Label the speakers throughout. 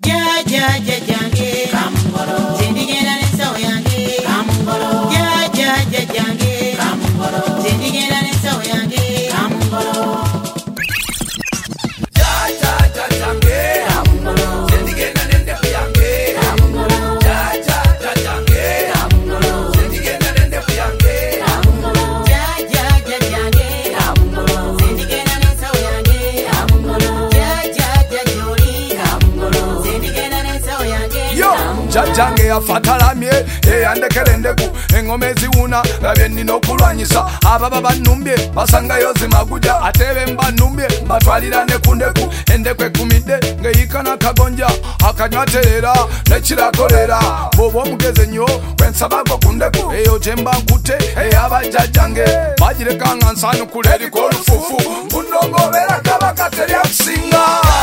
Speaker 1: Jange afatalamye eyandekerendeku engome ziwuna labye nina okulwanyisa ababa banumbye basangayo zimaguja atebe mbanumbye batwalira nekundeku endeku ekumidde ngeyikana kagonja akanywaterera nekirakolera boba omugeze nnyo kwensabako kundeku eyo gyemba nkute eyabajjajjange bagirekanga nsanukula eriko olufufu munongobeera kabaka teryakusinga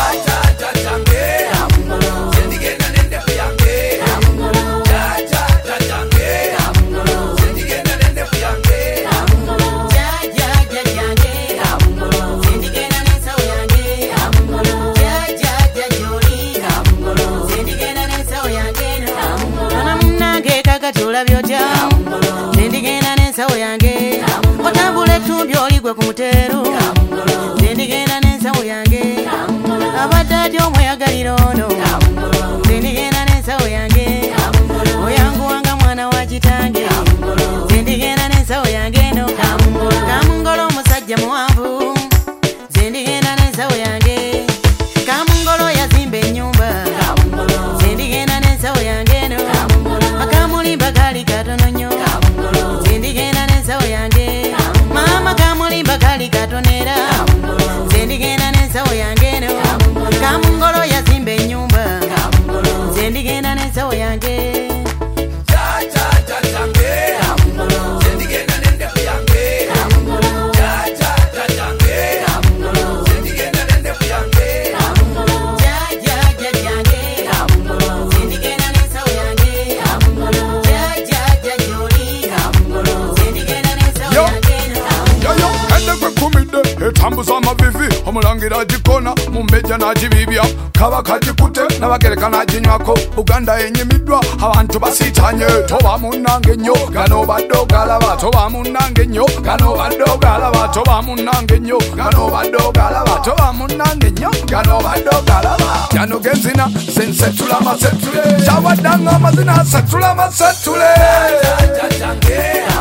Speaker 2: Zendigenda n'ensawo yange otambula ettumbi oligwe ku muteeru zendigenda n'ensawo yange abadde atya omweyagalira ono zendigenda n'ensawo yange oyanguwanga mwana wa kitange zendigenda n'ensawo yange eno kamungolo omusajja muwanvu zendigenda n'ensawo yange kamungolo yazimba ennyumba zendigenda n'ensawo yange eno akamulimba kali katono nnyo zendigenda n'ensawo yange maama kamulimba kali katonera zendigenda n'ensawo yange eno kamungolo yazimba ennyumba zendigenda n'ensawo yange
Speaker 1: etambuza amavivi omulangira gikona mumbeja nagibibya kabaka gikute nabagereka naginywako Uganda enyimiddwa abantu basitanye toba munange nnyo gano badde ogalaba toba munange nnyo gano badde ogalaba toba munange nnyo gano badde ogalaba toba munange nnyo gano badde ogalaba gano genzina sensetula masetule shawadanga amazina setula masetule